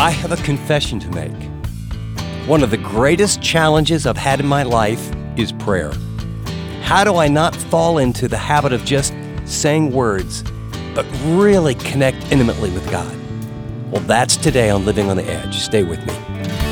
I have a confession to make. One of the greatest challenges I've had in my life is prayer. How do I not fall into the habit of just saying words, but really connect intimately with God? Well, that's today on Living on the Edge. Stay with me.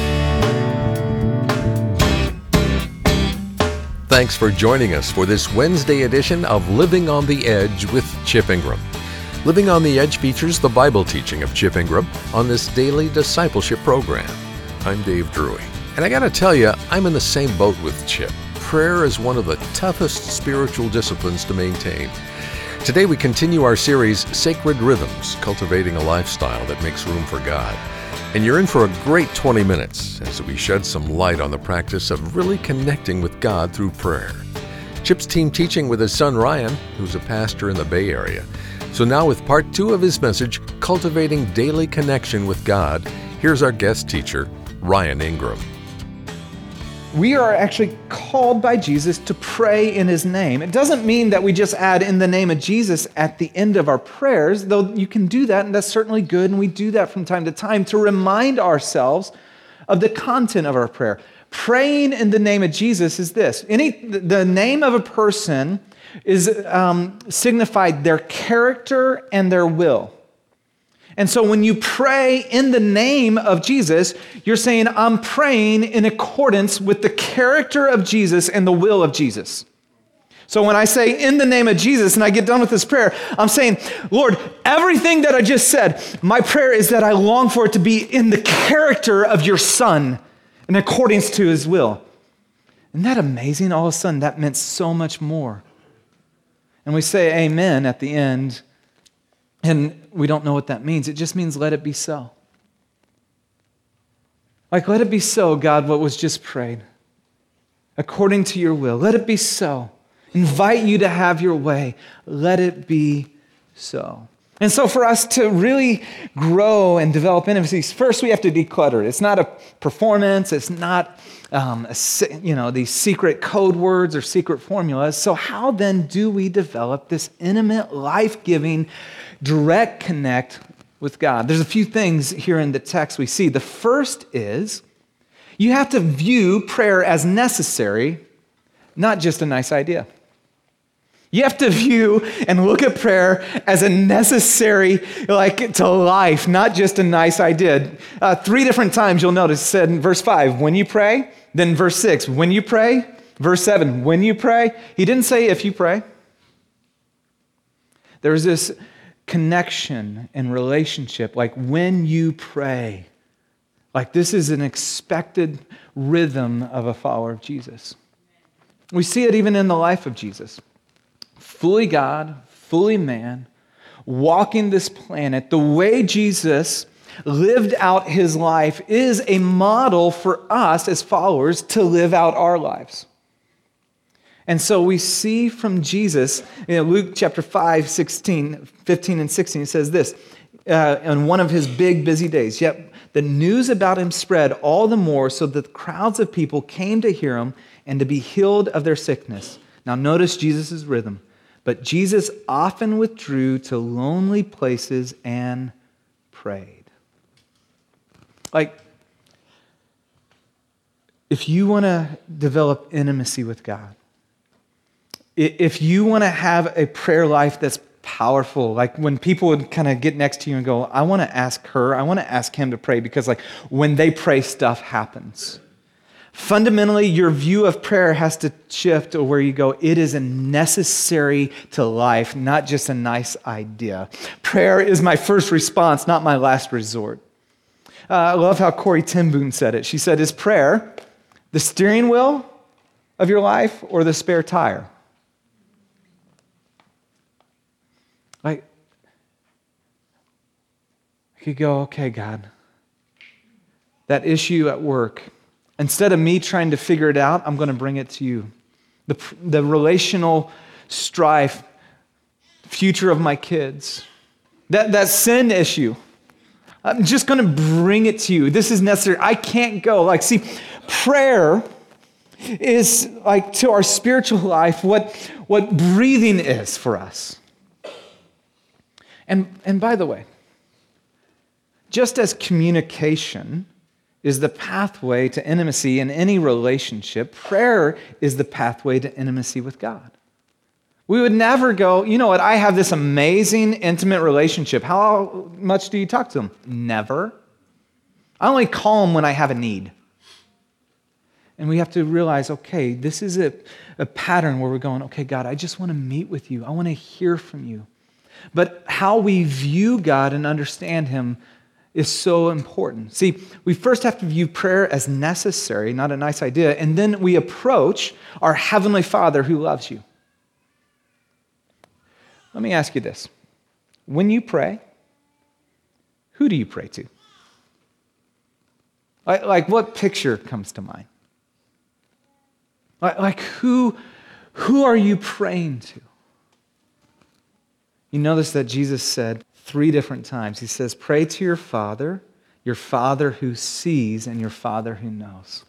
Thanks for joining us for this Wednesday edition of Living on the Edge with Chip Ingram. Living on the Edge features the Bible teaching of Chip Ingram on this daily discipleship program. I'm Dave Drury, and I gotta tell you, I'm in the same boat with Chip. Prayer is one of the toughest spiritual disciplines to maintain. Today we continue our series, Sacred Rhythms, Cultivating a Lifestyle that Makes Room for God. And you're in for a great 20 minutes as we shed some light on the practice of really connecting with God through prayer. Chip's team teaching with his son Ryan, who's a pastor in the Bay Area. So now with part 2 of his message, Cultivating Daily Connection with God, here's our guest teacher, Ryan Ingram. We are actually called by Jesus to pray in his name. It doesn't mean that we just add in the name of Jesus at the end of our prayers, though you can do that, and that's certainly good, and we do that from time to time to remind ourselves of the content of our prayer. Praying in the name of Jesus is this. The name of a person is signified their character and their will. And so when you pray in the name of Jesus, you're saying, I'm praying in accordance with the character of Jesus and the will of Jesus. So when I say in the name of Jesus and I get done with this prayer, I'm saying, Lord, everything that I just said, my prayer is that I long for it to be in the character of your Son in accordance to his will. Isn't that amazing? All of a sudden, that meant so much more. And we say amen at the end, and we don't know what that means. It just means let it be so. Like, let it be so, God, what was just prayed. According to your will. Let it be so. Invite you to have your way. Let it be so. And so for us to really grow and develop intimacy, first we have to declutter it. It's not a performance. It's not these secret code words or secret formulas. So how then do we develop this intimate, life-giving, direct connect with God? There's a few things here in the text we see. The first is you have to view prayer as necessary, not just a nice idea. You have to view and look at prayer as a necessary, to life, not just a nice idea. 3 different times you'll notice it said in verse 5, when you pray, then verse 6, when you pray, verse 7, when you pray. He didn't say if you pray. There's this connection and relationship, like when you pray. Like this is an expected rhythm of a follower of Jesus. We see it even in the life of Jesus. Fully God, fully man, walking this planet. The way Jesus lived out his life is a model for us as followers to live out our lives. And so we see from Jesus, Luke chapter 5, 15 and 16, it says this, on one of his big busy days, yet the news about him spread all the more so that crowds of people came to hear him and to be healed of their sickness. Now notice Jesus' rhythm. But Jesus often withdrew to lonely places and prayed. If you want to develop intimacy with God, if you want to have a prayer life that's powerful, like when people would kind of get next to you and go, I want to ask her, I want to ask him to pray, because when they pray, stuff happens. Fundamentally, your view of prayer has to shift to where you go, it is a necessary to life, not just a nice idea. Prayer is my first response, not my last resort. I love how Corrie ten Boom said it. She said, is prayer the steering wheel of your life or the spare tire? I could go, okay, God, that issue at work, instead of me trying to figure it out, I'm going to bring it to you. The relational strife, future of my kids, that sin issue, I'm just going to bring it to you. This is necessary. I can't go. Prayer is to our spiritual life what breathing is for us. And by the way, Just as communication is the pathway to intimacy in any relationship, prayer is the pathway to intimacy with God. We would never go, you know what, I have this amazing, intimate relationship. How much do you talk to him? Never. I only call him when I have a need. And we have to realize, okay, this is a pattern where we're going, okay, God, I just want to meet with you. I want to hear from you. But how we view God and understand him is so important. See, we first have to view prayer as necessary, not a nice idea, and then we approach our Heavenly Father who loves you. Let me ask you this. When you pray, who do you pray to? Like what picture comes to mind? Like who are you praying to? You notice that Jesus said 3 different times. He says, pray to your Father who sees, and your Father who knows.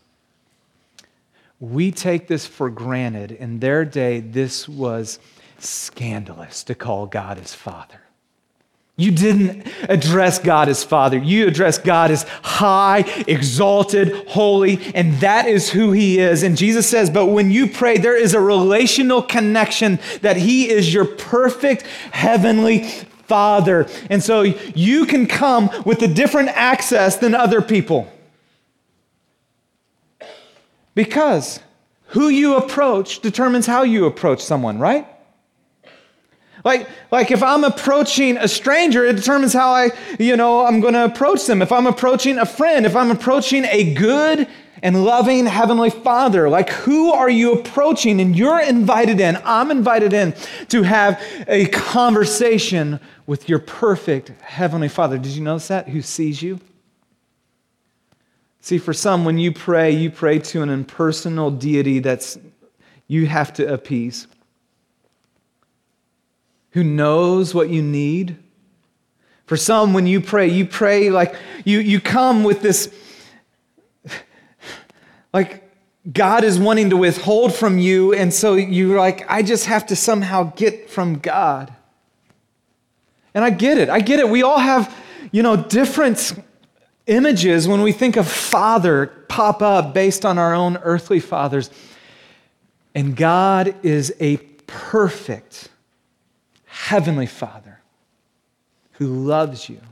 We take this for granted. In their day, this was scandalous to call God as Father. You didn't address God as Father. You addressed God as high, exalted, holy, and that is who he is. And Jesus says, but when you pray, there is a relational connection that he is your perfect heavenly Father. And so you can come with a different access than other people. Because who you approach determines how you approach someone, right? Like if I'm approaching a stranger, it determines how I'm going to approach them. If I'm approaching a friend, if I'm approaching a good and loving Heavenly Father, like who are you approaching? And you're invited in, I'm invited in to have a conversation with your perfect Heavenly Father. Did you notice that? Who sees you? See, for some, when you pray to an impersonal deity that's you have to appease, who knows what you need. For some, when you pray like you come with this, like God is wanting to withhold from you, and so you're like, I just have to somehow get from God. And I get it. We all have, different images when we think of Father pop up based on our own earthly fathers. And God is a perfect Heavenly Father who loves you,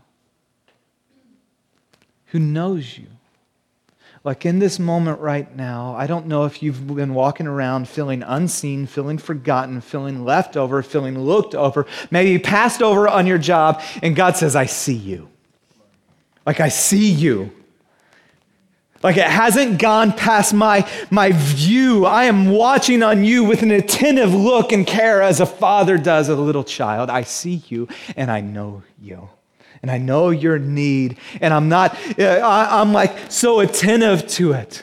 who knows you. Like in this moment right now, I don't know if you've been walking around feeling unseen, feeling forgotten, feeling left over, feeling looked over, maybe passed over on your job, and God says, I see you. Like I see you. Like it hasn't gone past my view. I am watching on you with an attentive look and care as a father does a little child. I see you and I know you. And I know your need. And I'm like so attentive to it.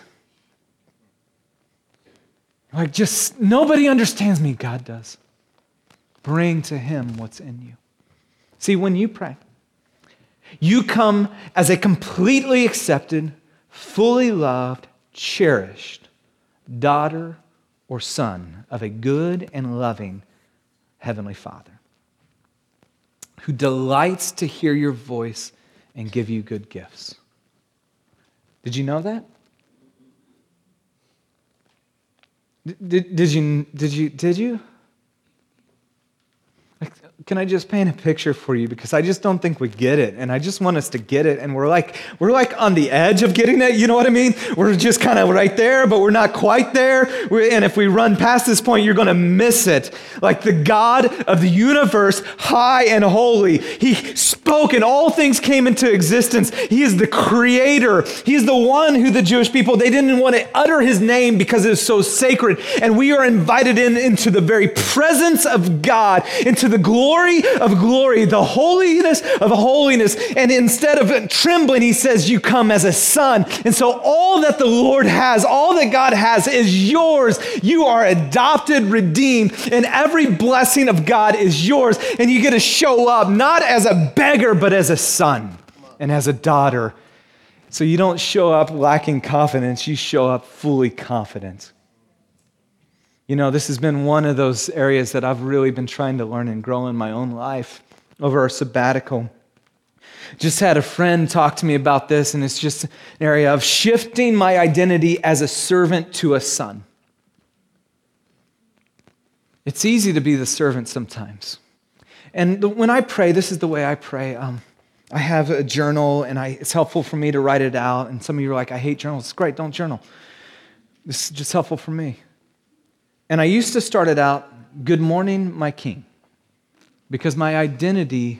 Like just nobody understands me. God does. Bring to him what's in you. See, when you pray, you come as a completely accepted, fully loved, cherished daughter or son of a good and loving Heavenly Father who delights to hear your voice and give you good gifts. Did you know that? Did you? Can I just paint a picture for you? Because I just don't think we get it. And I just want us to get it. And we're like on the edge of getting it. You know what I mean? We're just kind of right there, but we're not quite there. And if we run past this point, you're going to miss it. Like the God of the universe, high and holy. He spoke and all things came into existence. He is the creator. He is the one who the Jewish people, they didn't want to utter his name because it is so sacred. And we are invited into the very presence of God, into the glory of glory, the holiness of holiness. And instead of trembling, he says, you come as a son. And so all that the Lord has, all that God has is yours. You are adopted, redeemed, and every blessing of God is yours. And you get to show up not as a beggar, but as a son and as a daughter. So you don't show up lacking confidence, you show up fully confident. You know, this has been one of those areas that I've really been trying to learn and grow in my own life over our sabbatical. Just had a friend talk to me about this, and it's just an area of shifting my identity as a servant to a son. It's easy to be the servant sometimes. And when I pray, this is the way I pray. I have a journal, and it's helpful for me to write it out. And some of you are like, I hate journals. It's great, don't journal. This is just helpful for me. And I used to start it out, good morning, my King, because my identity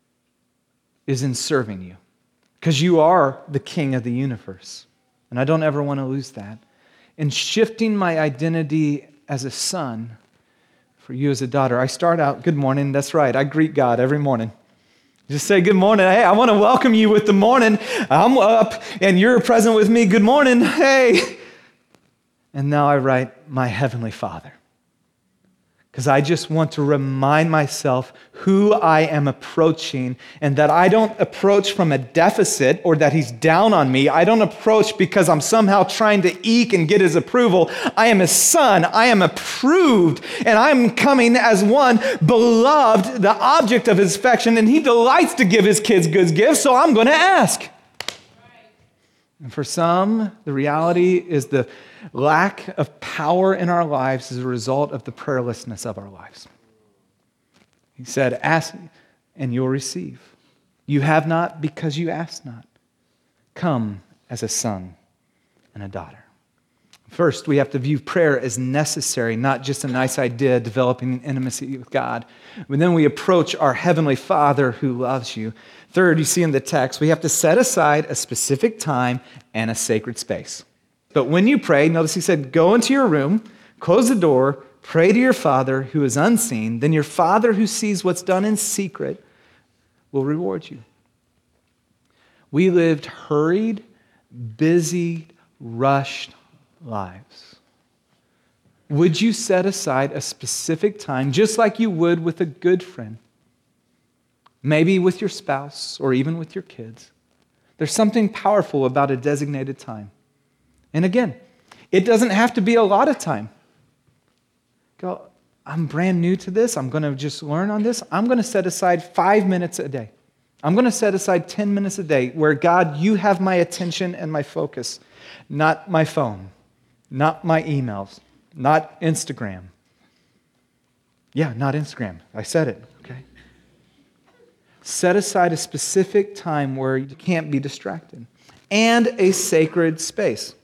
is in serving you, because you are the King of the universe. And I don't ever want to lose that. And shifting my identity as a son for you as a daughter, I start out, good morning, that's right, I greet God every morning. Just say, good morning. Hey, I want to welcome you with the morning. I'm up and you're present with me. Good morning. Hey. And now I write, my Heavenly Father. Because I just want to remind myself who I am approaching, and that I don't approach from a deficit or that He's down on me. I don't approach because I'm somehow trying to eke and get His approval. I am His son. I am approved, and I'm coming as one beloved, the object of His affection, and He delights to give His kids good gifts, so I'm going to ask. And for some, the reality is the lack of power in our lives is a result of the prayerlessness of our lives. He said, ask and you'll receive. You have not because you ask not. Come as a son and a daughter. First, we have to view prayer as necessary, not just a nice idea developing intimacy with God. But then we approach our Heavenly Father who loves you. Third, you see in the text, we have to set aside a specific time and a sacred space. But when you pray, notice he said, go into your room, close the door, pray to your Father who is unseen. Then your Father who sees what's done in secret will reward you. We lived hurried, busy, rushed lives. Would you set aside a specific time, just like you would with a good friend? Maybe with your spouse or even with your kids. There's something powerful about a designated time. And again, it doesn't have to be a lot of time. Go, I'm brand new to this. I'm going to just learn on this. I'm going to set aside 5 minutes a day. I'm going to set aside 10 minutes a day where, God, you have my attention and my focus, not my phone, not my emails, not Instagram. Yeah, not Instagram. I said it, okay? Set aside a specific time where you can't be distracted and a sacred space.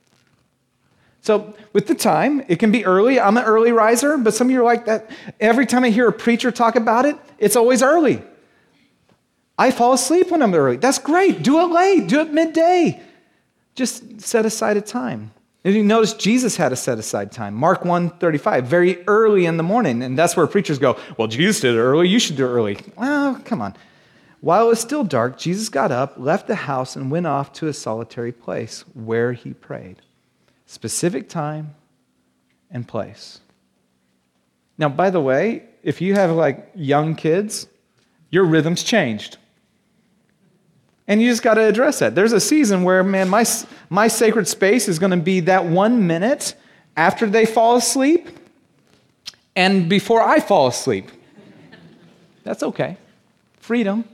So with the time, it can be early. I'm an early riser, but some of you are like that. Every time I hear a preacher talk about it, it's always early. I fall asleep when I'm early. That's great. Do it late. Do it midday. Just set aside a time. And you notice Jesus had a set aside time. Mark 1:35, very early in the morning. And that's where preachers go, well, Jesus did it early. You should do it early. Well, come on. While it was still dark, Jesus got up, left the house, and went off to a solitary place where he prayed. Specific time and place. Now, by the way, if you have like young kids, your rhythm's changed. And you just got to address that. There's a season where, man, my sacred space is going to be that 1 minute after they fall asleep and before I fall asleep. That's okay. Freedom.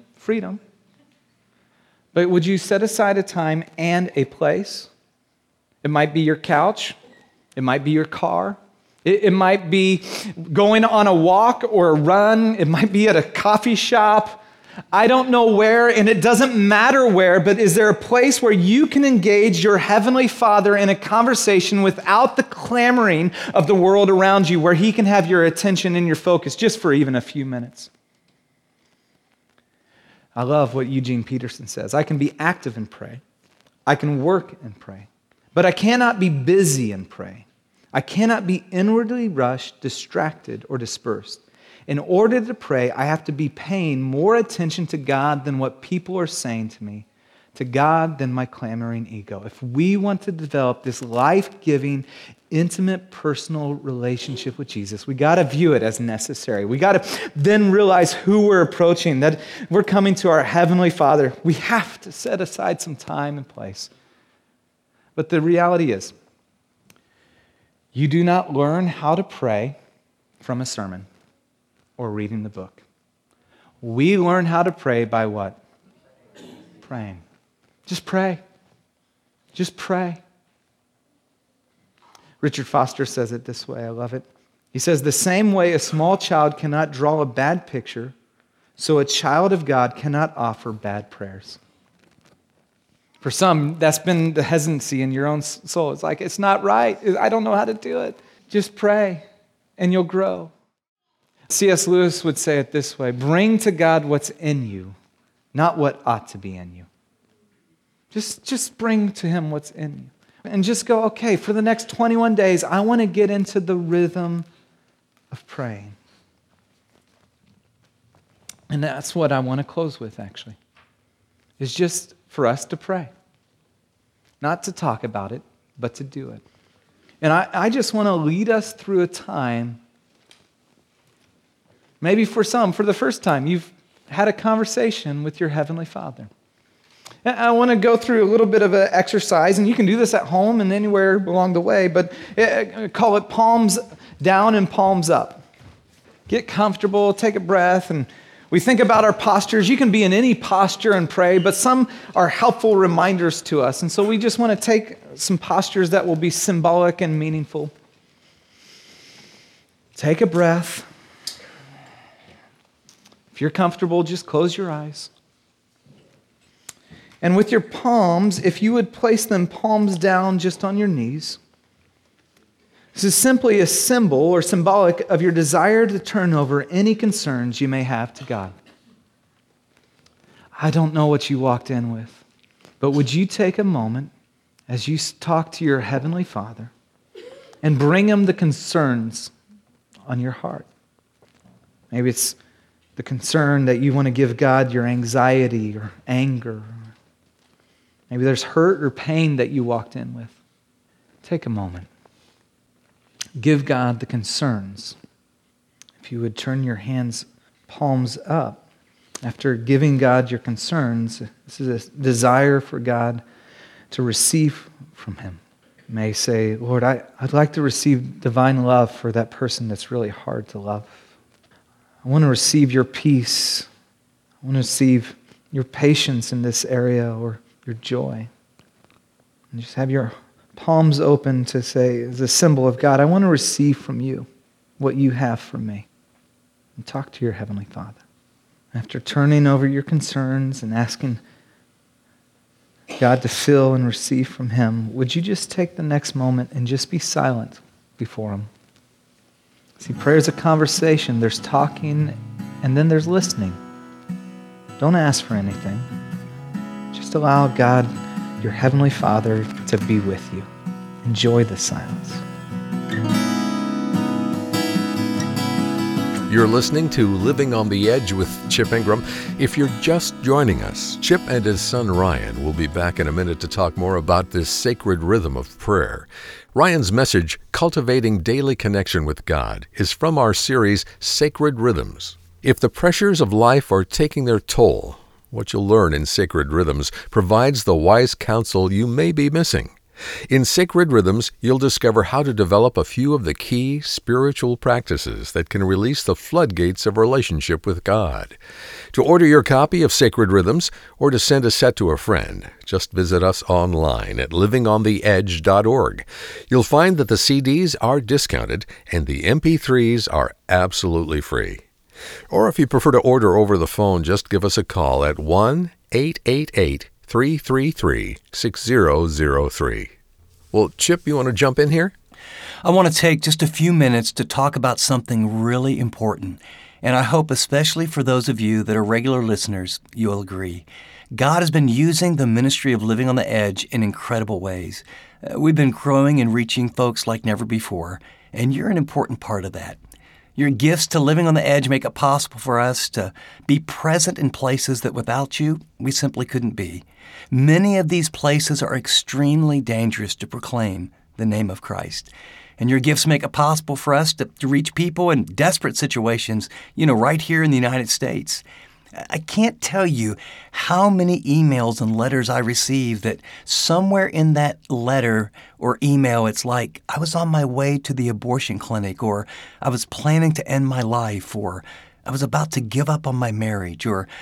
But would you set aside a time and a place? It might be your couch. It might be your car. It might be going on a walk or a run. It might be at a coffee shop. I don't know where, and it doesn't matter where, but is there a place where you can engage your Heavenly Father in a conversation without the clamoring of the world around you, where He can have your attention and your focus just for even a few minutes? I love what Eugene Peterson says. I can be active and pray. I can work and pray. But I cannot be busy and pray. I cannot be inwardly rushed, distracted, or dispersed. In order to pray, I have to be paying more attention to God than what people are saying to me, to God than my clamoring ego. If we want to develop this life-giving, intimate, personal relationship with Jesus, we got to view it as necessary. We got to then realize who we're approaching, that we're coming to our Heavenly Father. We have to set aside some time and place. But the reality is, you do not learn how to pray from a sermon or reading the book. We learn how to pray by what? praying. Just pray. Just pray. Richard Foster says it this way. I love it. He says, the same way a small child cannot draw a bad picture, so a child of God cannot offer bad prayers. For some, that's been the hesitancy in your own soul. It's like, it's not right. I don't know how to do it. Just pray, and you'll grow. C.S. Lewis would say it this way: bring to God what's in you, not what ought to be in you. Just bring to Him what's in you. And just go, okay, for the next 21 days, I want to get into the rhythm of praying. And that's what I want to close with, actually, is just for us to pray. Not to talk about it, but to do it. And I just want to lead us through a time, maybe for some, for the first time, you've had a conversation with your Heavenly Father. And I want to go through a little bit of an exercise, and you can do this at home and anywhere along the way, but call it palms down and palms up. Get comfortable, take a breath, and we think about our postures. You can be in any posture and pray, but some are helpful reminders to us. And so we just want to take some postures that will be symbolic and meaningful. Take a breath. If you're comfortable, just close your eyes. And with your palms, if you would place them palms down just on your knees, this is simply a symbol or symbolic of your desire to turn over any concerns you may have to God. I don't know what you walked in with, but would you take a moment as you talk to your Heavenly Father and bring Him the concerns on your heart? Maybe it's the concern that you want to give God your anxiety or anger. Maybe there's hurt or pain that you walked in with. Take a moment. Give God the concerns. If you would turn your hands palms up, after giving God your concerns, this is a desire for God to receive from Him. You may say, Lord, I'd like to receive divine love for that person that's really hard to love. I want to receive your peace. I want to receive your patience in this area, or your joy. And just have your palms open to say, as a symbol of God, I want to receive from you what you have for me. And talk to your Heavenly Father. After turning over your concerns and asking God to fill and receive from Him, would you just take the next moment and just be silent before Him? See, prayer is a conversation. There's talking, and then there's listening. Don't ask for anything. Just allow God, your Heavenly Father, to be with you. Enjoy the silence. You're listening to Living on the Edge with Chip Ingram. If you're just joining us, Chip and his son Ryan will be back in a minute to talk more about this sacred rhythm of prayer. Ryan's message, Cultivating Daily Connection with God, is from our series, Sacred Rhythms. If the pressures of life are taking their toll, what you'll learn in Sacred Rhythms provides the wise counsel you may be missing. In Sacred Rhythms, you'll discover how to develop a few of the key spiritual practices that can release the floodgates of relationship with God. To order your copy of Sacred Rhythms or to send a set to a friend, just visit us online at livingontheedge.org. You'll find that the CDs are discounted and the MP3s are absolutely free. Or if you prefer to order over the phone, just give us a call at 1-888-333-6003. Well, Chip, you want to jump in here? I want to take just a few minutes to talk about something really important, and I hope especially for those of you that are regular listeners, you'll agree. God has been using the ministry of Living on the Edge in incredible ways. We've been growing and reaching folks like never before, and you're an important part of that. Your gifts to Living on the Edge make it possible for us to be present in places that without you, we simply couldn't be. Many of these places are extremely dangerous to proclaim the name of Christ. And your gifts make it possible for us to reach people in desperate situations, right here in the United States. I can't tell you how many emails and letters I receive that somewhere in that letter or email, it's like, I was on my way to the abortion clinic, or I was planning to end my life, or I was about to give up on my marriage, or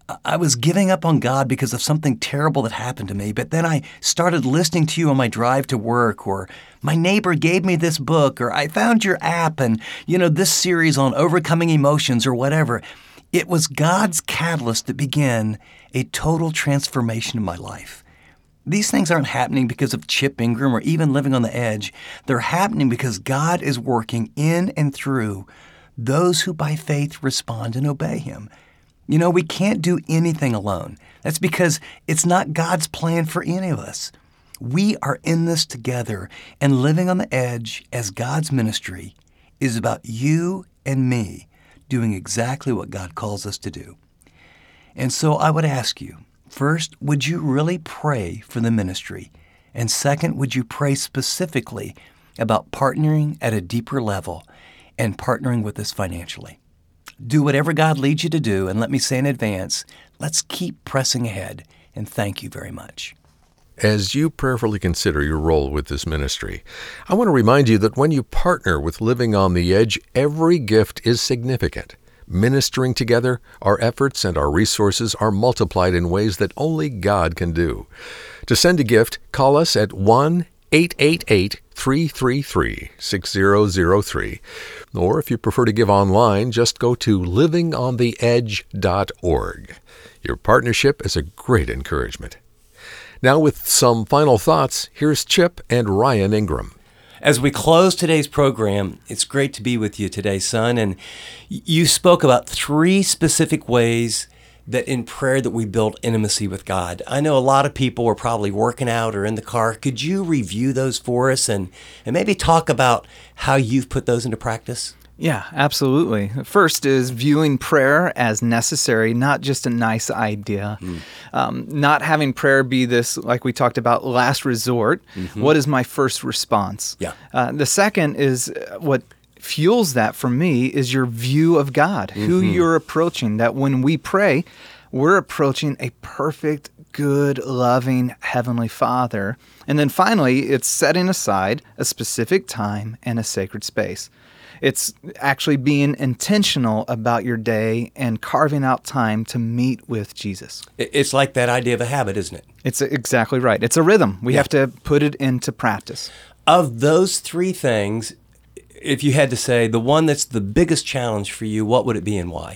I was giving up on God because of something terrible that happened to me, but then I started listening to you on my drive to work, or my neighbor gave me this book, or I found your app and, this series on overcoming emotions or whatever. It was God's catalyst that began a total transformation in my life. These things aren't happening because of Chip Ingram or even living on the edge. They're happening because God is working in and through those who by faith respond and obey Him. We can't do anything alone. That's because it's not God's plan for any of us. We are in this together, and living on the edge as God's ministry is about you and me doing exactly what God calls us to do. And so I would ask you, first, would you really pray for the ministry? And second, would you pray specifically about partnering at a deeper level and partnering with us financially? Do whatever God leads you to do, and let me say in advance, let's keep pressing ahead, and thank you very much. As you prayerfully consider your role with this ministry, I want to remind you that when you partner with Living on the Edge, every gift is significant. Ministering together, our efforts and our resources are multiplied in ways that only God can do. To send a gift, call us at 1-888-333-6003. Or if you prefer to give online, just go to livingontheedge.org. Your partnership is a great encouragement. Now with some final thoughts, here's Chip and Ryan Ingram. As we close today's program, it's great to be with you today, son. And you spoke about 3 specific ways that in prayer that we build intimacy with God. I know a lot of people are probably working out or in the car. Could you review those for us and maybe talk about how you've put those into practice? Yeah, absolutely. First is viewing prayer as necessary, not just a nice idea. Not having prayer be this, like we talked about, last resort. What is my first response? Yeah. The second is what fuels that for me is your view of God, who you're approaching, that when we pray, we're approaching a perfect, good, loving Heavenly Father. And then finally, it's setting aside a specific time and a sacred space. It's actually being intentional about your day and carving out time to meet with Jesus. It's like that idea of a habit, isn't it? It's exactly right. It's a rhythm. We have to put it into practice. Of those 3 things, if you had to say the one that's the biggest challenge for you, what would it be and why?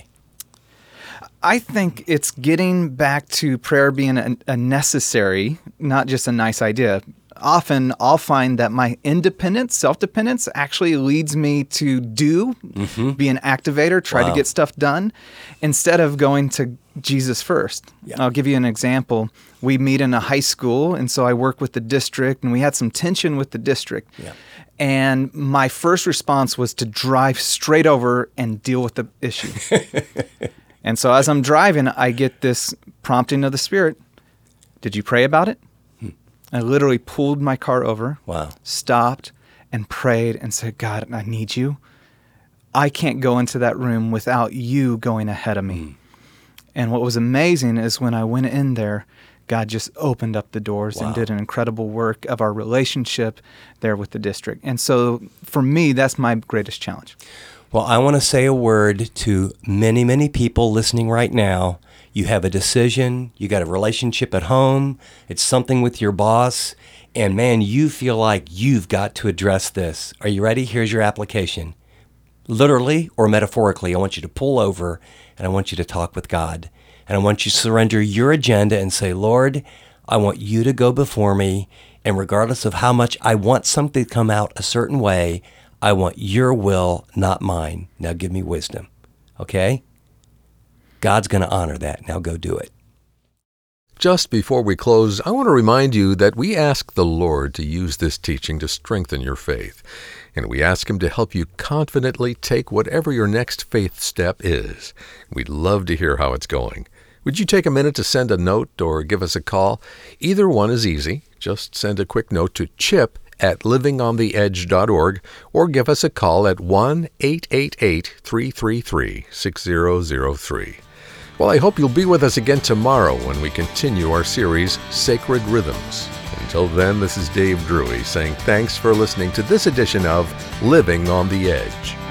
I think it's getting back to prayer being a necessary, not just a nice idea. Often I'll find that my independence, self-dependence actually leads me to be an activator, try to get stuff done, instead of going to Jesus first. Yeah. I'll give you an example. We meet in a high school, and so I work with the district, and we had some tension with the district. Yeah. And my first response was to drive straight over and deal with the issue. And so as I'm driving, I get this prompting of the Spirit. Did you pray about it? I literally pulled my car over, stopped, and prayed and said, God, I need you. I can't go into that room without you going ahead of me. And what was amazing is when I went in there, God just opened up the doors and did an incredible work of our relationship there with the district. And so for me, that's my greatest challenge. Well, I want to say a word to many, many people listening right now. You have a decision, you got a relationship at home, it's something with your boss, and man, you feel like you've got to address this. Are you ready? Here's your application. Literally or metaphorically, I want you to pull over and I want you to talk with God. And I want you to surrender your agenda and say, Lord, I want you to go before me, and regardless of how much I want something to come out a certain way, I want your will, not mine. Now give me wisdom. Okay? God's going to honor that. Now go do it. Just before we close, I want to remind you that we ask the Lord to use this teaching to strengthen your faith, and we ask Him to help you confidently take whatever your next faith step is. We'd love to hear how it's going. Would you take a minute to send a note or give us a call? Either one is easy. Just send a quick note to chip@livingontheedge.org or give us a call at 1-888-333-6003. Well, I hope you'll be with us again tomorrow when we continue our series, Sacred Rhythms. Until then, this is Dave Drury saying thanks for listening to this edition of Living on the Edge.